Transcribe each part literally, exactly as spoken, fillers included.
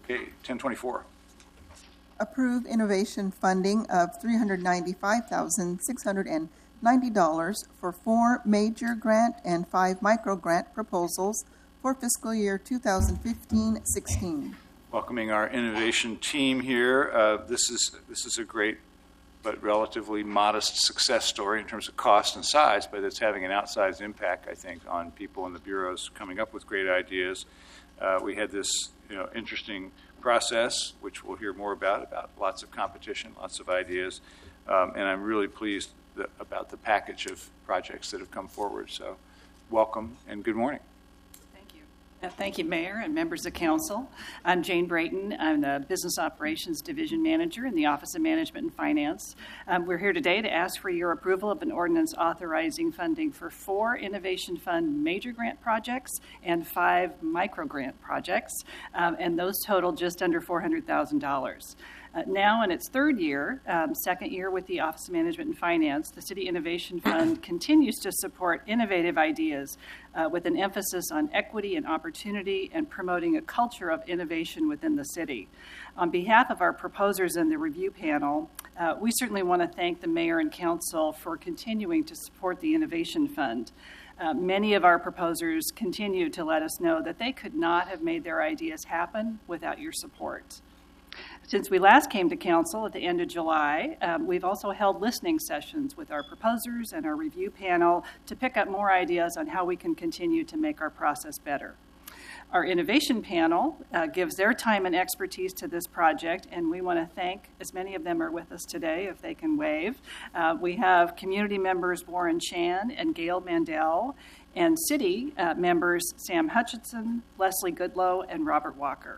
Okay, ten twenty-four. Approve innovation funding of three hundred ninety-five thousand six hundred ninety dollars for four major grant and five micro grant proposals for fiscal year two thousand fifteen sixteen. Welcoming our innovation team here. Uh, this is this is a great but relatively modest success story in terms of cost and size, but it's having an outsized impact, I think, on people in the bureaus coming up with great ideas. Uh, we had this, you know, interesting process, which we'll hear more about, about lots of competition, lots of ideas, um, and I'm really pleased that, about the package of projects that have come forward. So welcome and good morning. Uh, Thank you, Mayor and members of Council. I'm Jane Brayton. I'm the Business Operations Division Manager in the Office of Management and Finance. Um, we're here today to ask for your approval of an ordinance authorizing funding for four Innovation Fund major grant projects and five micro grant projects, um, and those total just under four hundred thousand dollars. Uh, now in its third year, um, second year with the Office of Management and Finance, the City Innovation Fund continues to support innovative ideas uh, with an emphasis on equity and opportunity and promoting a culture of innovation within the city. On behalf of our proposers and the review panel, uh, we certainly want to thank the Mayor and Council for continuing to support the Innovation Fund. Uh, many of our proposers continue to let us know that they could not have made their ideas happen without your support. Since we last came to Council at the end of July, um, we've also held listening sessions with our proposers and our review panel to pick up more ideas on how we can continue to make our process better. Our innovation panel uh, gives their time and expertise to this project, and we want to thank, as many of them are with us today, if they can wave. Uh, we have community members Warren Chan and Gail Mandel, and city uh, members Sam Hutchinson, Leslie Goodlow, and Robert Walker.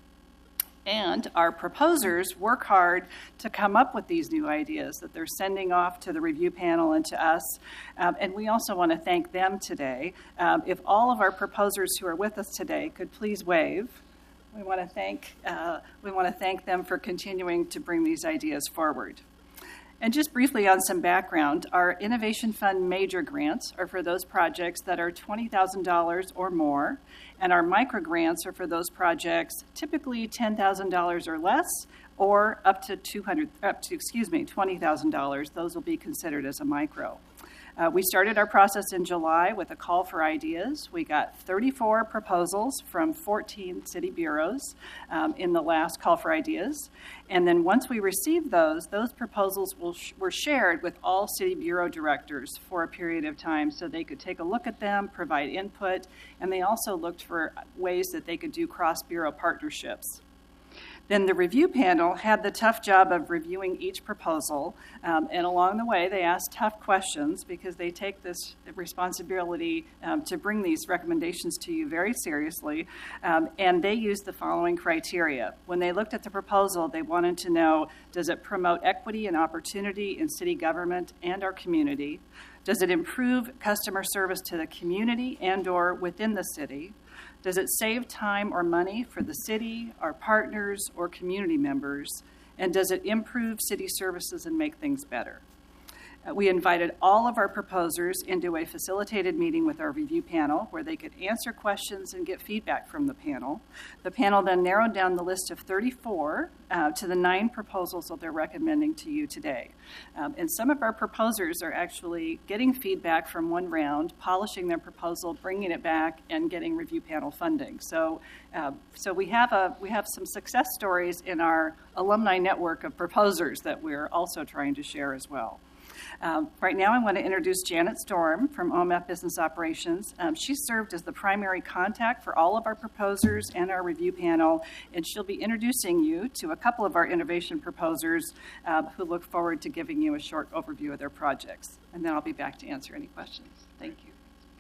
And our proposers work hard to come up with these new ideas that they're sending off to the review panel and to us. Um, and we also want to thank them today. Um, if all of our proposers who are with us today could please wave, we want to thank uh, we want to thank them for continuing to bring these ideas forward. And just briefly on some background, our Innovation Fund major grants are for those projects that are twenty thousand dollars or more, and our micro grants are for those projects typically ten thousand dollars or less, or up to two hundred, up to excuse me, twenty thousand dollars. Those will be considered as a micro. Uh, we started our process in July with a call for ideas. We got thirty-four proposals from fourteen city bureaus um, in the last call for ideas. And then once we received those, those proposals will sh- were shared with all city bureau directors for a period of time so they could take a look at them, provide input, and they also looked for ways that they could do cross-bureau partnerships. Then the review panel had the tough job of reviewing each proposal, um, and along the way they asked tough questions because they take this responsibility um, to bring these recommendations to you very seriously, um, and they used the following criteria. When they looked at the proposal, they wanted to know, does it promote equity and opportunity in city government and our community? Does it improve customer service to the community and or within the city? Does it save time or money for the city, our partners, or community members? And does it improve city services and make things better? Uh, we invited all of our proposers into a facilitated meeting with our review panel where they could answer questions and get feedback from the panel. The panel then narrowed down the list of thirty-four uh, to the nine proposals that they're recommending to you today. Um, and some of our proposers are actually getting feedback from one round, polishing their proposal, bringing it back, and getting review panel funding. So, uh, so we have a we have some success stories in our alumni network of proposers that we're also trying to share as well. Um, right now, I want to introduce Janet Storm from O M F Business Operations. Um, she served as the primary contact for all of our proposers and our review panel, and she'll be introducing you to a couple of our innovation proposers uh, who look forward to giving you a short overview of their projects. And then I'll be back to answer any questions. Thank you.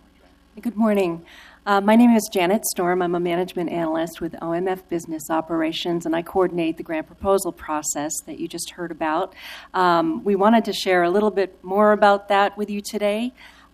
Good morning. Uh, my name is Janet Storm. I'm a management analyst with O M F Business Operations, and I coordinate the grant proposal process that you just heard about. Um, we wanted to share a little bit more about that with you today.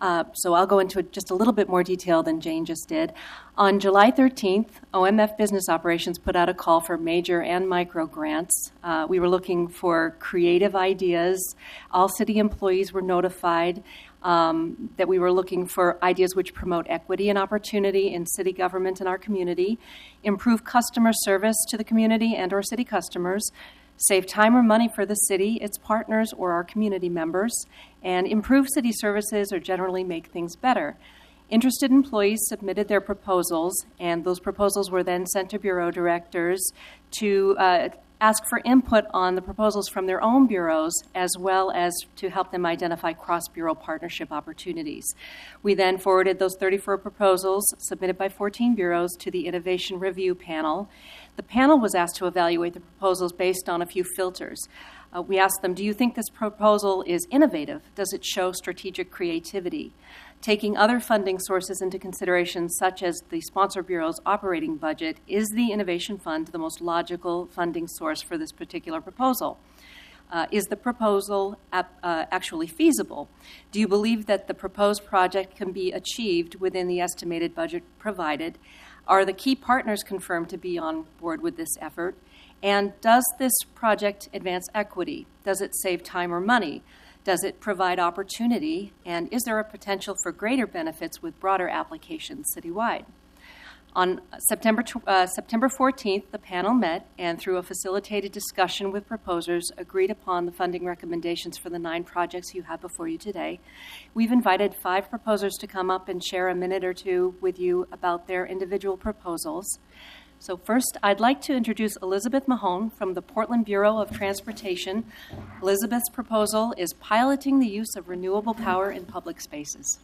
Uh, so I'll go into just a little bit more detail than Jane just did. On July thirteenth, O M F Business Operations put out a call for major and micro grants. Uh, we were looking for creative ideas. All city employees were notified um, that we were looking for ideas which promote equity and opportunity in city government and our community, improve customer service to the community and or city customers, save time or money for the city, its partners, or our community members, and improve city services or generally make things better. Interested employees submitted their proposals, and those proposals were then sent to bureau directors to uh, ask for input on the proposals from their own bureaus, as well as to help them identify cross-bureau partnership opportunities. We then forwarded those thirty-four proposals submitted by fourteen bureaus to the Innovation Review Panel. The panel was asked to evaluate the proposals based on a few filters. Uh, we asked them, do you think this proposal is innovative? Does it show strategic creativity? Taking other funding sources into consideration, such as the sponsor bureau's operating budget, is the Innovation Fund the most logical funding source for this particular proposal? Uh, is the proposal ap- uh, actually feasible? Do you believe that the proposed project can be achieved within the estimated budget provided? Are the key partners confirmed to be on board with this effort? And does this project advance equity? Does it save time or money? Does it provide opportunity? And is there a potential for greater benefits with broader applications citywide? On September, uh, September fourteenth, the panel met and through a facilitated discussion with proposers agreed upon the funding recommendations for the nine projects you have before you today. We've invited five proposers to come up and share a minute or two with you about their individual proposals. So first, I'd like to introduce Elizabeth Mahone from the Portland Bureau of Transportation. Elizabeth's proposal is piloting the use of renewable power in public spaces.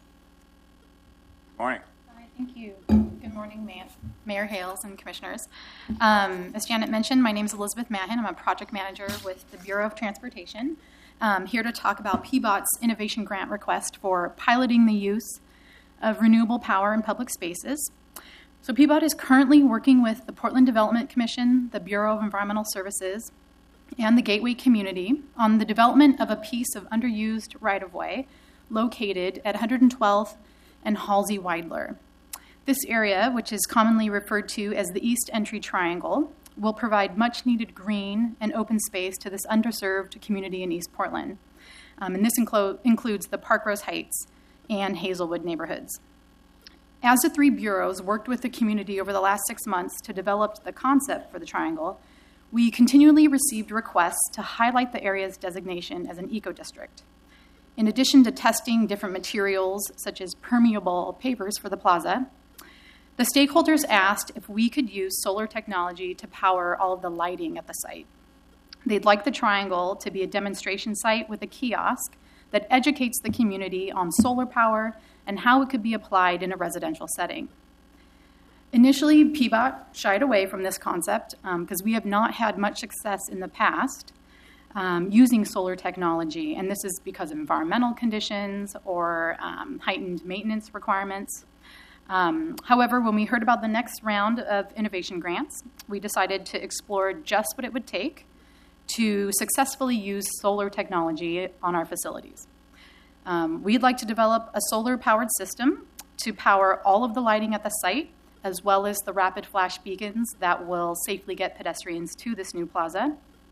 Morning. All right, thank you. Good morning, Mayor, Mayor Hales and Commissioners. Um, as Janet mentioned, my name is Elizabeth Mahan. I'm a project manager with the Bureau of Transportation. I'm here to talk about P B O T's innovation grant request for piloting the use of renewable power in public spaces. So P B O T is currently working with the Portland Development Commission, the Bureau of Environmental Services, and the Gateway community on the development of a piece of underused right-of-way located at one hundred twelfth and Halsey-Weidler. This area, which is commonly referred to as the East Entry Triangle, will provide much-needed green and open space to this underserved community in East Portland. Um, and this inclo- includes the Park Rose Heights and Hazelwood neighborhoods. As the three bureaus worked with the community over the last six months to develop the concept for the triangle, we continually received requests to highlight the area's designation as an eco-district. In addition to testing different materials, such as permeable pavers for the plaza, the stakeholders asked if we could use solar technology to power all of the lighting at the site. They'd like the triangle to be a demonstration site with a kiosk that educates the community on solar power and how it could be applied in a residential setting. Initially, P B O T shied away from this concept because um, we have not had much success in the past um, using solar technology, and this is because of environmental conditions or um, heightened maintenance requirements. Um, however, when we heard about the next round of innovation grants, we decided to explore just what it would take to successfully use solar technology on our facilities. Um, we'd like to develop a solar-powered system to power all of the lighting at the site, as well as the rapid flash beacons that will safely get pedestrians to this new plaza.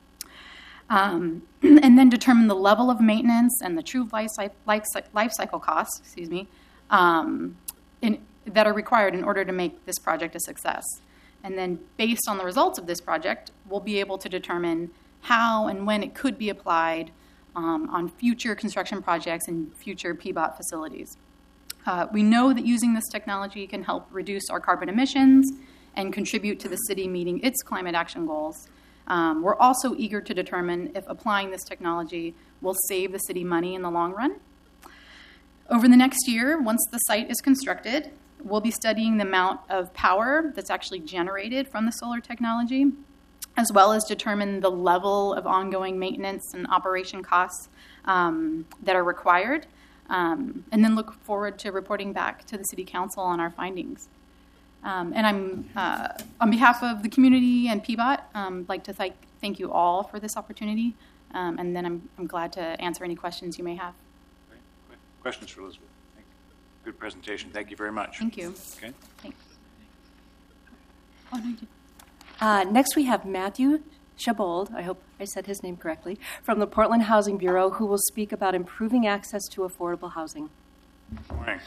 Um, and then determine the level of maintenance and the true life, life, life cycle costs, excuse me, um, in, that are required in order to make this project a success. And then based on the results of this project, we'll be able to determine how and when it could be applied um, on future construction projects and future P B O T facilities. Uh, we know that using this technology can help reduce our carbon emissions and contribute to the city meeting its climate action goals. Um, we're also eager to determine if applying this technology will save the city money in the long run. Over the next year, once the site is constructed, we'll be studying the amount of power that's actually generated from the solar technology, as well as determine the level of ongoing maintenance and operation costs um, that are required, um, and then look forward to reporting back to the City Council on our findings. Um, and I'm, uh, on behalf of the community and P B O T, um, like to thank, thank you all for this opportunity, um, and then I'm, I'm glad to answer any questions you may have. Questions for Elizabeth? Thank you. good presentation. Thank you very much. Thank you. Okay. Thanks. Oh, no, you- Uh, next, we have Matthew Shabold, I hope I said his name correctly, from the Portland Housing Bureau, who will speak about improving access to affordable housing. Good morning.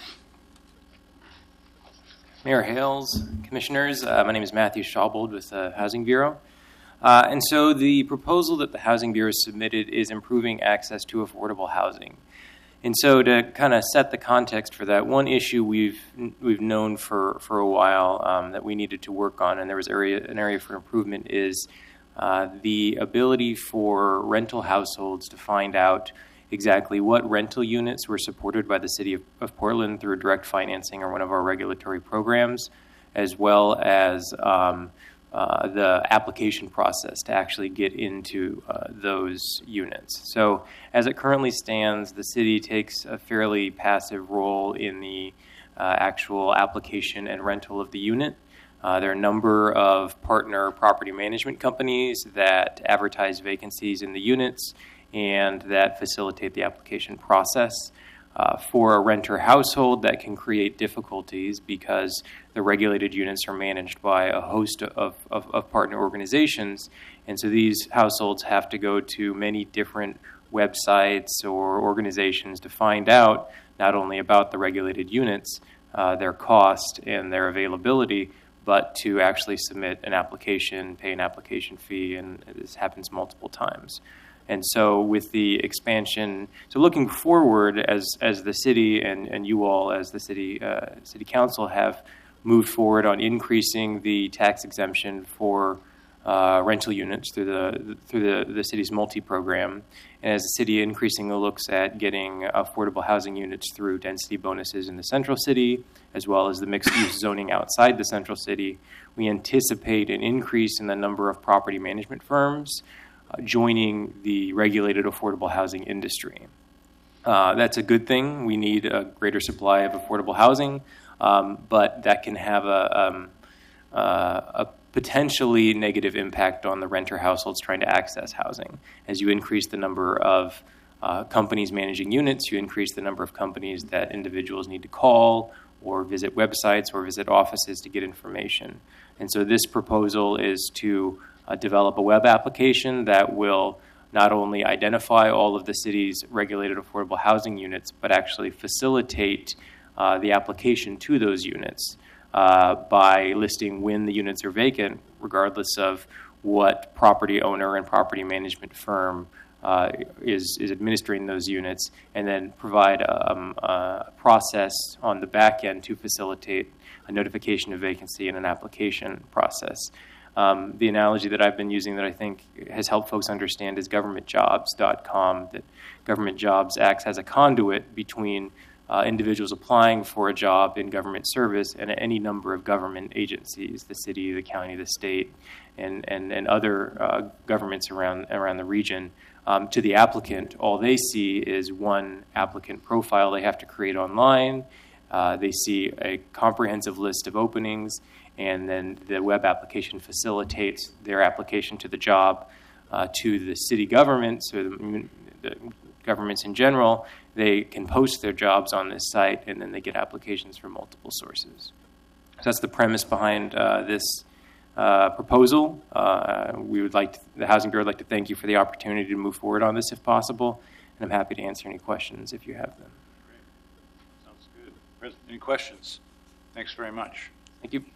Mayor Hales, Commissioners, uh, my name is Matthew Shabold with the Housing Bureau. Uh, and so the proposal that the Housing Bureau submitted is improving access to affordable housing. And so to kind of set the context for that, one issue we've we've known for, for a while um, that we needed to work on, and there was area an area for improvement, is uh, the ability for rental households to find out exactly what rental units were supported by the City of, of Portland through direct financing or one of our regulatory programs, as well as um, uh, the application process to actually get into uh, those units. So as it currently stands, the city takes a fairly passive role in the uh, actual application and rental of the unit. Uh, there are a number of partner property management companies that advertise vacancies in the units and that facilitate the application process. Uh, for a renter household, that can create difficulties because the regulated units are managed by a host of, of, of partner organizations, and so these households have to go to many different websites or organizations to find out not only about the regulated units, uh, their cost and their availability, but to actually submit an application, pay an application fee, and this happens multiple times. And so with the expansion, so looking forward as as the city and, and you all as the city uh, city council have moved forward on increasing the tax exemption for uh, rental units through the through the, the city's multi-program, and as the city increasingly looks at getting affordable housing units through density bonuses in the central city, as well as the mixed-use zoning outside the central city, we anticipate an increase in the number of property management firms Uh, joining the regulated affordable housing industry. Uh, that's a good thing. We need a greater supply of affordable housing, um, but that can have a, um, uh, a potentially negative impact on the renter households trying to access housing. As you increase the number of uh, companies managing units, you increase the number of companies that individuals need to call or visit websites or visit offices to get information. And so this proposal is to Uh, develop a web application that will not only identify all of the city's regulated affordable housing units, but actually facilitate uh, the application to those units uh, by listing when the units are vacant, regardless of what property owner and property management firm uh, is, is administering those units, and then provide a, um, a process on the back end to facilitate a notification of vacancy and an application process. Um, the analogy that I've been using that I think has helped folks understand is government jobs dot com, that Government Jobs acts as a conduit between uh, individuals applying for a job in government service and any number of government agencies, the city, the county, the state, and, and, and other uh, governments around, around the region. Um, to the applicant, all they see is one applicant profile they have to create online. Uh, they see a comprehensive list of openings, and then the web application facilitates their application to the job uh, to the city governments or the, the governments in general. They can post their jobs on this site, and then they get applications from multiple sources. So that's the premise behind uh, this uh, proposal. Uh, we would like to, the Housing Bureau would like to thank you for the opportunity to move forward on this if possible, and I'm happy to answer any questions if you have them. Great. Sounds good. Any questions? Thanks very much. Thank you.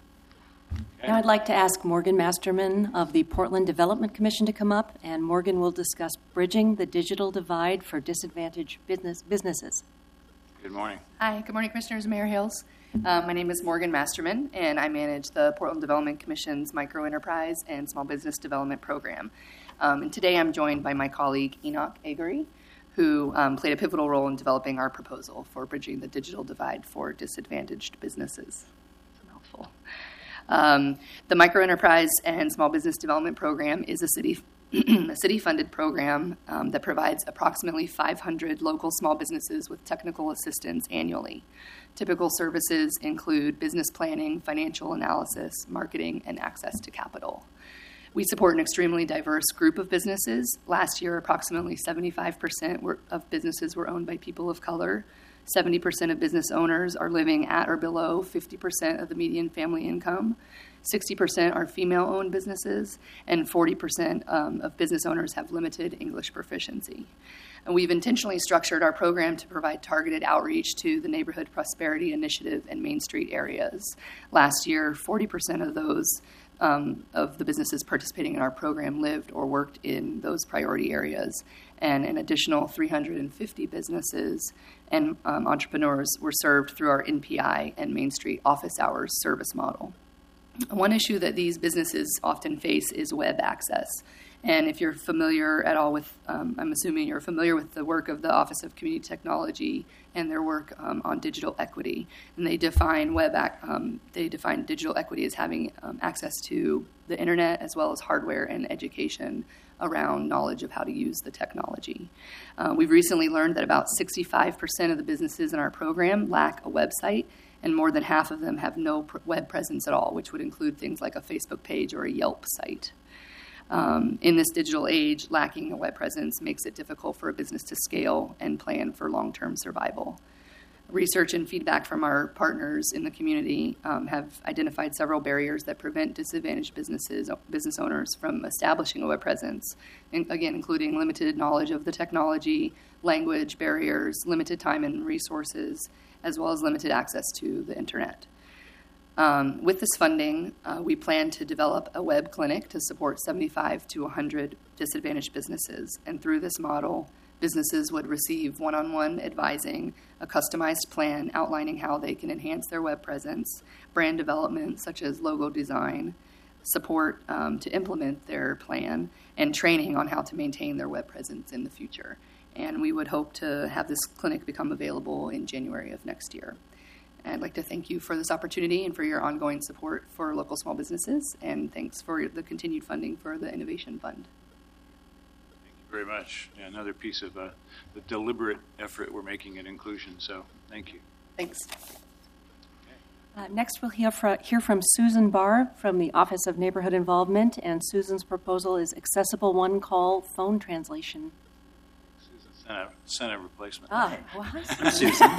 Now I'd like to ask Morgan Masterman of the Portland Development Commission to come up, and Morgan will discuss bridging the digital divide for disadvantaged business businesses. Good morning. Hi, good morning, Commissioners. Mayor Hales. Um, my name is Morgan Masterman, and I manage the Portland Development Commission's Microenterprise and Small Business Development Program. Um, and today I'm joined by my colleague Enoch Agery, who um, played a pivotal role in developing our proposal for bridging the digital divide for disadvantaged businesses. It's a mouthful. Um, the Microenterprise and Small Business Development Program is a city a city-funded program um, that provides approximately five hundred local small businesses with technical assistance annually. Typical services include business planning, financial analysis, marketing, and access to capital. We support an extremely diverse group of businesses. Last year, approximately seventy-five percent were, of businesses were owned by people of color, seventy percent of business owners are living at or below fifty percent of the median family income. sixty percent are female-owned businesses, and forty percent um, of business owners have limited English proficiency. And we've intentionally structured our program to provide targeted outreach to the Neighborhood Prosperity Initiative and Main Street areas. Last year, forty percent of those um, of the businesses participating in our program lived or worked in those priority areas, and an additional three hundred fifty businesses and um, entrepreneurs were served through our N P I and Main Street office hours service model. One issue that these businesses often face is web access. And if you're familiar at all with, um, I'm assuming you're familiar with the work of the Office of Community Technology and their work um, on digital equity. And they define web, ac- um, they define digital equity as having um, access to the internet as well as hardware and education around knowledge of how to use the technology. Uh, we've recently learned that about sixty-five percent of the businesses in our program lack a website, and more than half of them have no pr- web presence at all, which would include things like a Facebook page or a Yelp site. Um, in this digital age, lacking a web presence makes it difficult for a business to scale and plan for long-term survival. Research and feedback from our partners in the community um, have identified several barriers that prevent disadvantaged businesses, business owners from establishing a web presence, and again, including limited knowledge of the technology, language barriers, limited time and resources, as well as limited access to the internet. Um, with this funding, uh, we plan to develop a web clinic to support seventy-five to one hundred disadvantaged businesses. And through this model, businesses would receive one-on-one advising, a customized plan outlining how they can enhance their web presence, brand development such as logo design, support um, to implement their plan, and training on how to maintain their web presence in the future. And we would hope to have this clinic become available in January of next year. I'd like to thank you for this opportunity and for your ongoing support for local small businesses, and thanks for the continued funding for the Innovation Fund. Thank you very much. Yeah, another piece of uh, the deliberate effort we're making at inclusion, so thank you. Thanks. Uh, next, we'll hear, fr- hear from Susan Barr from the Office of Neighborhood Involvement, and Susan's proposal is accessible one-call phone translation. Senate, Senate replacement. Ah, what? I'm Susan.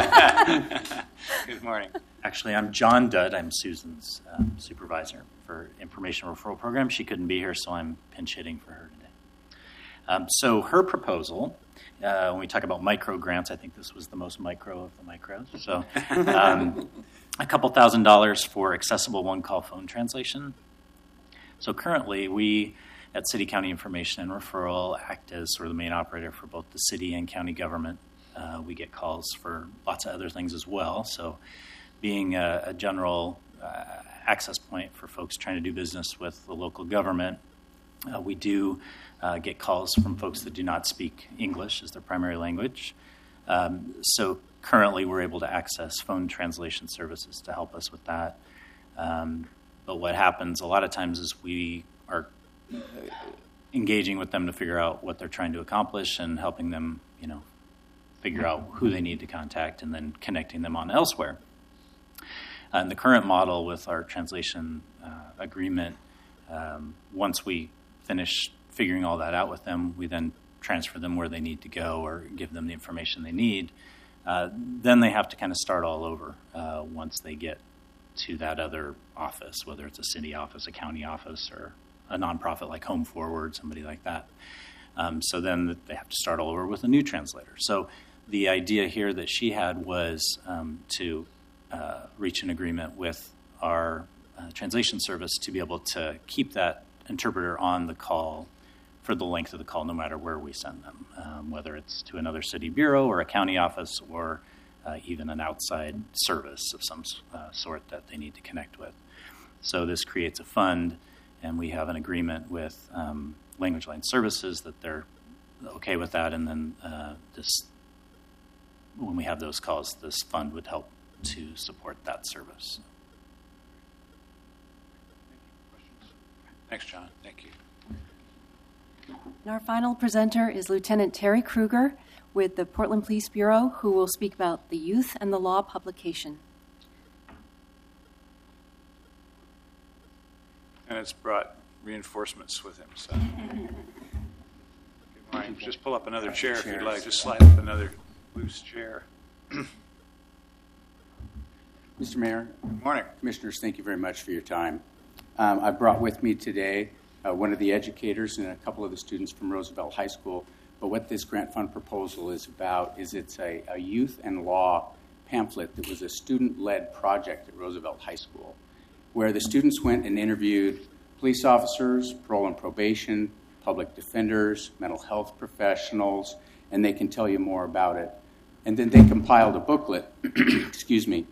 Good morning. Actually, I'm John Dudd. I'm Susan's um, supervisor for Information Referral Program. She couldn't be here, so I'm pinch hitting for her today. Um, so her proposal, uh, when we talk about micro grants, I think this was the most micro of the micros. So um, a couple thousand dollars for accessible one-call phone translation. So currently, we at City County Information and Referral act as sort of the main operator for both the city and county government. Uh, we get calls for lots of other things as well. So being a, a general uh, access point for folks trying to do business with the local government, uh, we do uh, get calls from folks that do not speak English as their primary language. Um, so currently we're able to access phone translation services to help us with that. Um, but what happens a lot of times is we are engaging with them to figure out what they're trying to accomplish and helping them, you know, figure out who they need to contact and then connecting them on elsewhere. Uh, in the current model with our translation uh, agreement, um, once we finish figuring all that out with them, we then transfer them where they need to go or give them the information they need. Uh, then they have to kind of start all over uh, once they get to that other office, whether it's a city office, a county office, or a nonprofit like Home Forward, somebody like that. Um, so then they have to start all over with a new translator. So the idea here that she had was um, to uh, reach an agreement with our uh, translation service to be able to keep that interpreter on the call for the length of the call, no matter where we send them, um, whether it's to another city bureau or a county office or uh, even an outside service of some uh, sort that they need to connect with. So this creates a fund, and we have an agreement with um, Language Line Services that they're okay with that, and then uh, this, when we have those calls, this fund would help to support that service. Thanks, John. Thank you. And our final presenter is Lieutenant Terry Kruger with the Portland Police Bureau, who will speak about the Youth and the Law publication. And it's brought reinforcements with him. So, good morning. Just pull up another chair if you'd like. Just slide up another loose chair. Mister Mayor, Good morning. Commissioners, thank you very much for your time. Um, I brought with me today uh, one of the educators and a couple of the students from Roosevelt High School. But what this grant fund proposal is about is it's a, a youth and law pamphlet that was a student-led project at Roosevelt High School, where the students went and interviewed police officers, parole and probation, public defenders, mental health professionals, and they can tell you more about it. And then they compiled a booklet, excuse me,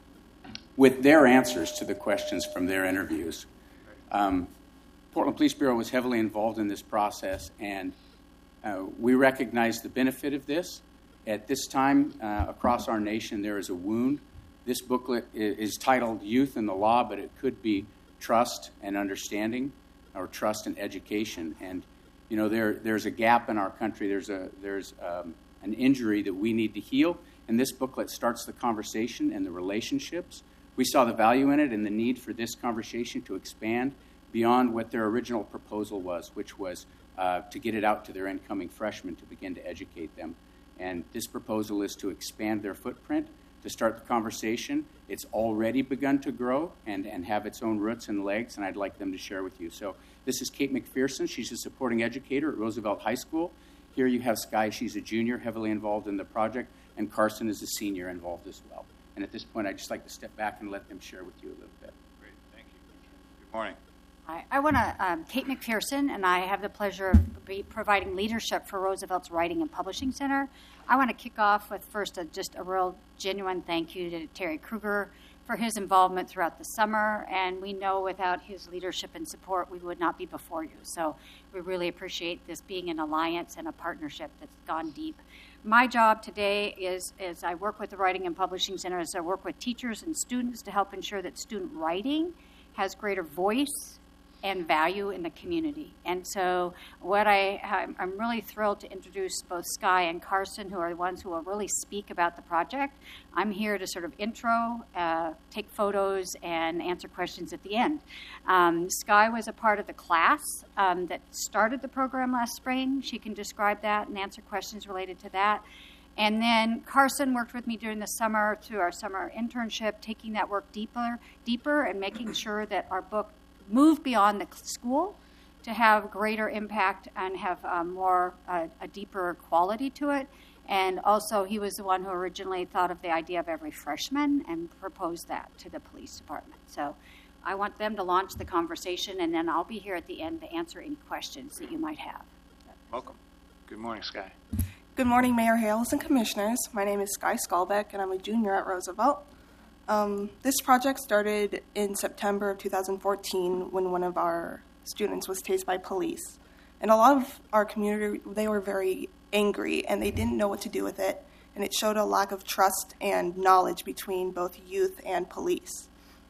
with their answers to the questions from their interviews. Um, Portland Police Bureau was heavily involved in this process, and uh, we recognize the benefit of this. At this time, uh, across our nation, there is a wound. This booklet is, is titled Youth and the Law, but it could be Trust and Understanding, or Trust and Education. And, you know, there there's a gap in our country. There's a there's um, an injury that we need to heal, and this booklet starts the conversation and the relationships. We saw the value in it and the need for this conversation to expand beyond what their original proposal was, which was uh, to get it out to their incoming freshmen to begin to educate them. And this proposal is to expand their footprint, to start the conversation. It's already begun to grow and, and have its own roots and legs, and I'd like them to share with you. So this is Kate McPherson. She's a supporting educator at Roosevelt High School. Here you have Sky. She's a junior, heavily involved in the project, and Carson is a senior involved as well. And at this point, I'd just like to step back and let them share with you a little bit. Great. Thank you. Good morning. Hi, I want to, um, Kate McPherson, and I have the pleasure of be providing leadership for Roosevelt's Writing and Publishing Center. I want to kick off with first a, just a real genuine thank you to Terry Kruger for his involvement throughout the summer, and we know without his leadership and support we would not be before you. So we really appreciate this being an alliance and a partnership that's gone deep. My job today is, is I work with the Writing and Publishing Center, as I work with teachers and students to help ensure that student writing has greater voice and value in the community. And so what I, I'm really thrilled to introduce both Sky and Carson, who are the ones who will really speak about the project. I'm here to sort of intro, uh, take photos, and answer questions at the end. Um, Sky was a part of the class um, that started the program last spring. She can describe that and answer questions related to that. And then Carson worked with me during the summer through our summer internship, taking that work deeper, deeper and making sure that our book move beyond the school to have greater impact and have um, more uh, a deeper quality to it. And also, he was the one who originally thought of the idea of every freshman and proposed that to the police department. So I want them to launch the conversation, and then I'll be here at the end to answer any questions that you might have. Welcome. Good morning, Sky. Good morning, Mayor Hales and Commissioners. My name is Sky Skalbeck, and I'm a junior at Roosevelt. Um, this project started in September of two thousand fourteen when one of our students was tased by police. And a lot of our community, they were very angry and they didn't know what to do with it. And it showed a lack of trust and knowledge between both youth and police.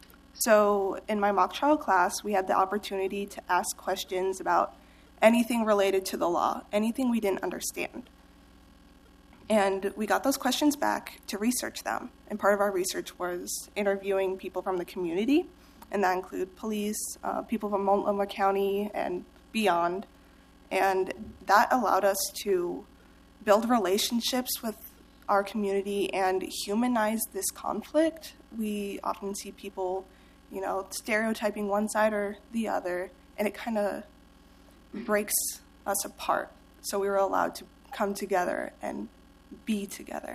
So in my mock trial class, we had the opportunity to ask questions about anything related to the law, anything we didn't understand. And we got those questions back to research them. And part of our research was interviewing people from the community, and that include police, uh, people from Multnomah County and beyond. And that allowed us to build relationships with our community and humanize this conflict. We often see people, you know, stereotyping one side or the other, and it kind of breaks us apart. So we were allowed to come together and be together.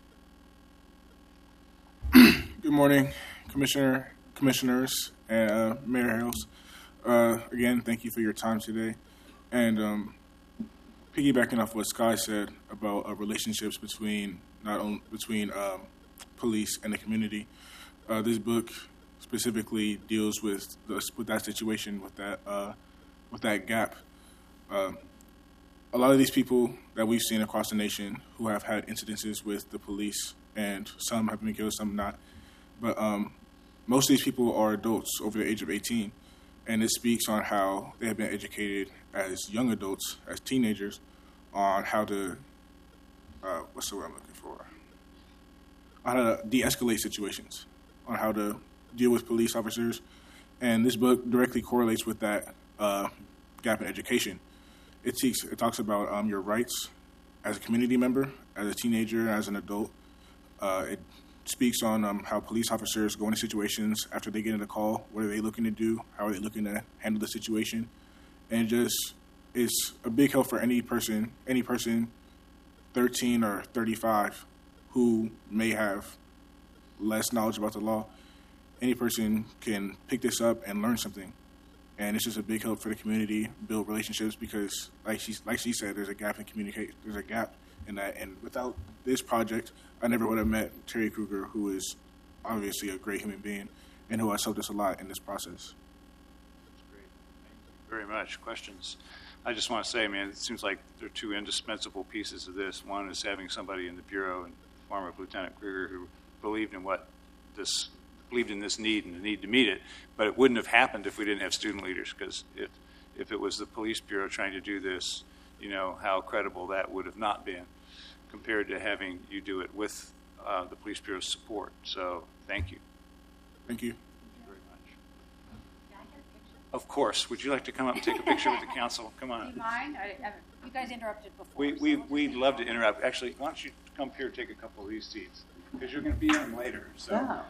Good morning, Commissioner, Commissioners, and uh, Mayor Hales. Uh, again, thank you for your time today. And um, piggybacking off what Sky said about uh, relationships between not only between um, police and the community, uh, this book specifically deals with the, with that situation, with that uh, with that gap. Uh, A lot of these people that we've seen across the nation who have had incidences with the police, and some have been killed, some not. But um, most of these people are adults over the age of eighteen, and it speaks on how they have been educated as young adults, as teenagers, on how to, uh, what's the word I'm looking for? On how to de-escalate situations, on how to deal with police officers. And this book directly correlates with that uh, gap in education. It, teaks, it talks about um, your rights as a community member, as a teenager, as an adult, Uh, it speaks on um, how police officers go into situations after they get in a call. What are they looking to do? How are they looking to handle the situation? And just it's a big help for any person, any person thirteen or thirty-five who may have less knowledge about the law. Any person can pick this up and learn something. And it's just a big help for the community, build relationships, because like she, like she said, there's a gap in communication. There's a gap in that. And without this project, I never would have met Terry Kruger, who is obviously a great human being and who has helped us a lot in this process. That's great. Thank you very much. Questions? I just want to say, man, it seems like there are two indispensable pieces of this. One is having somebody in the Bureau, and the form of Lieutenant Kruger, who believed in what this believed in this need and the need to meet it, but it wouldn't have happened if we didn't have student leaders, because if, if it was the police bureau trying to do this, you know, how credible that would have not been compared to having you do it with uh, the police bureau's support. So thank you. Thank you. Thank you very much. Of course. Would you like to come up and take a picture with the council? Come on. Do you mind? I, I, you guys interrupted before. We, so we, we'll we'd love to interrupt. Actually, why don't you come up here and take a couple of these seats? Because you're going to be on later. So. Yeah.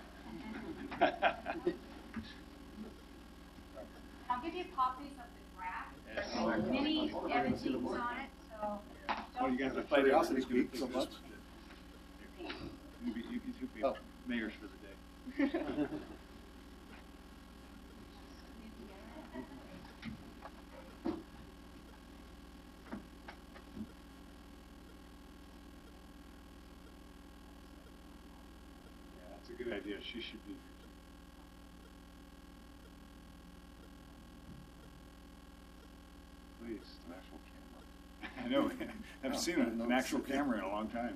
I'll give you copies of the graph. There's many editings on it, so. Oh, you guys are fighting also speak so much. You, you, you two be oh. mayors for the day. Good idea. She should be. Please, an actual camera. I know. I haven't seen an, an actual camera in a long time.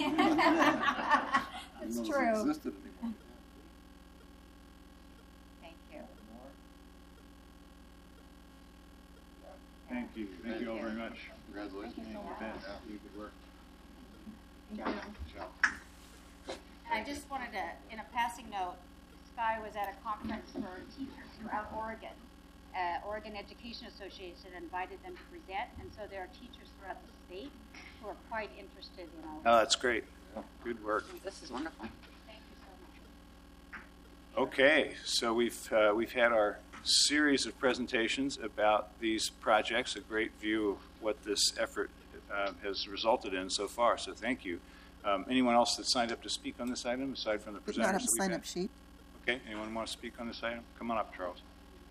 That's true. It existed anymore. Thank you. Thank you. Thank you all very much. Congratulations. Thank you so much. Yeah, good work. Thank you. Good job. I just wanted to, in a passing note, Sky was at a conference for teachers throughout Oregon. Uh, Oregon Education Association invited them to present, and so there are teachers throughout the state who are quite interested in all Oh, that's great. Good work. This is wonderful. Thank you so much. Okay, so we've uh, we've had our series of presentations about these projects, a great view of what this effort uh, has resulted in so far, so thank you. Um, anyone else that signed up to speak on this item, aside from the presenters? Did not have a that we've sign-up had? sheet. Okay, anyone want to speak on this item? Come on up, Charles.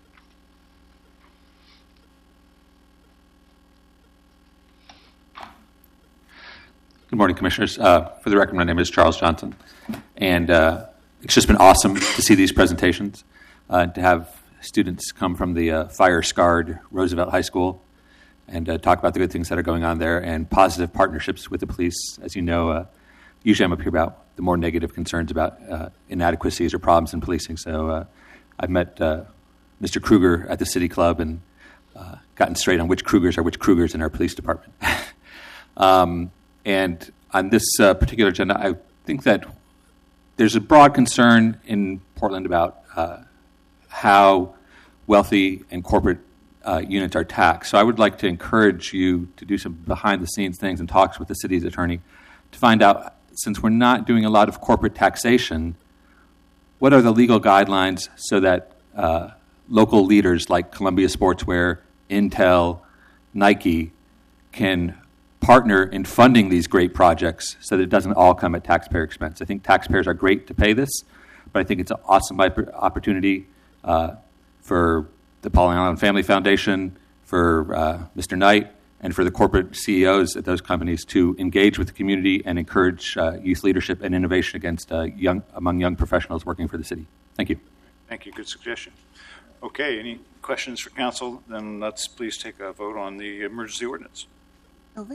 Good morning, Commissioners. Uh, for the record, my name is Charles Johnson, and uh, it's just been awesome to see these presentations, uh, to have students come from the uh, fire-scarred Roosevelt High School and uh, talk about the good things that are going on there and positive partnerships with the police. As you know, uh, usually I'm up here about the more negative concerns about uh, inadequacies or problems in policing. So uh, I've met uh, Mister Kruger at the City Club and uh, gotten straight on which Krugers are which Krugers in our police department. um, and on this uh, particular agenda, I think that there's a broad concern in Portland about uh, how wealthy and corporate uh, units are taxed. So I would like to encourage you to do some behind-the-scenes things and talks with the city's attorney to find out, since we're not doing a lot of corporate taxation, what are the legal guidelines so that uh, local leaders like Columbia Sportswear, Intel, Nike can partner in funding these great projects so that it doesn't all come at taxpayer expense. I think taxpayers are great to pay this, but I think it's an awesome opportunity uh, for the Paul Allen Family Foundation, for uh, Mister Knight, and for the corporate C E Os at those companies to engage with the community and encourage uh, youth leadership and innovation against uh, young among young professionals working for the city. Thank you. Thank you. Good suggestion. Okay, any questions for council? Then let's please take a vote on the emergency ordinance. Novick?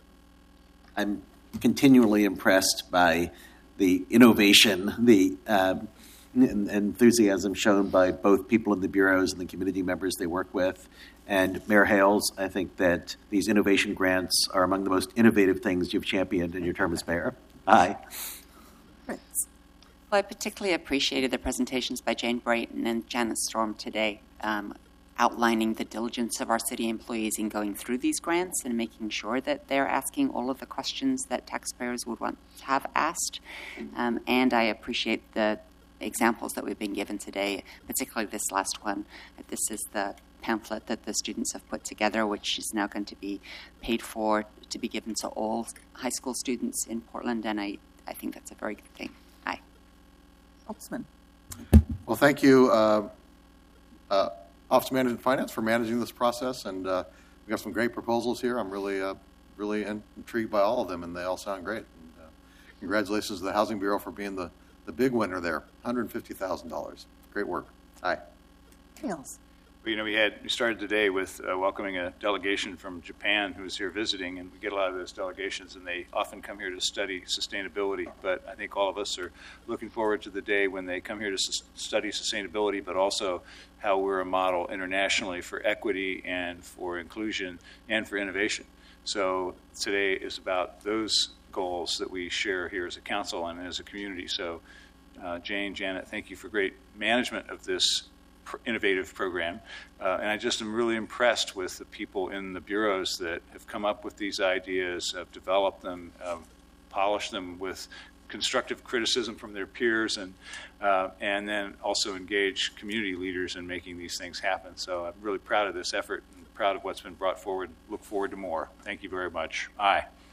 I'm continually impressed by the innovation, the um, and enthusiasm shown by both people in the bureaus and the community members they work with. And Mayor Hales, I think that these innovation grants are among the most innovative things you've championed in your term as mayor. Aye. Fritz? Well, I particularly appreciated the presentations by Jane Brayton and Janice Storm today. Um, outlining the diligence of our city employees in going through these grants and making sure that they're asking all of the questions that taxpayers would want to have asked. Um, and I appreciate the examples that we've been given today, particularly this last one. This is the pamphlet that the students have put together, which is now going to be paid for to be given to all high school students in Portland, and I, I think that's a very good thing. Aye. Opsman. Well, thank you, uh, uh, Office of Management and Finance, for managing this process, and uh, we got some great proposals here. I'm really, uh, really intrigued by all of them, and they all sound great. And, uh, congratulations to the Housing Bureau for being the, the big winner there, one hundred fifty thousand dollars. Great work. Aye. Tails. Well, you know, we had we started today with uh, welcoming a delegation from Japan who was here visiting, and we get a lot of those delegations, and they often come here to study sustainability. But I think all of us are looking forward to the day when they come here to s- study sustainability, but also how we're a model internationally for equity and for inclusion and for innovation. So today is about those goals that we share here as a council and as a community. So uh, Jane, Janet, thank you for great management of this innovative program. Uh, and I just am really impressed with the people in the bureaus that have come up with these ideas, have developed them, uh, polished them with constructive criticism from their peers, and uh, and then also engage community leaders in making these things happen. So I'm really proud of this effort and proud of what's been brought forward. Look forward to more. Thank you very much. Aye.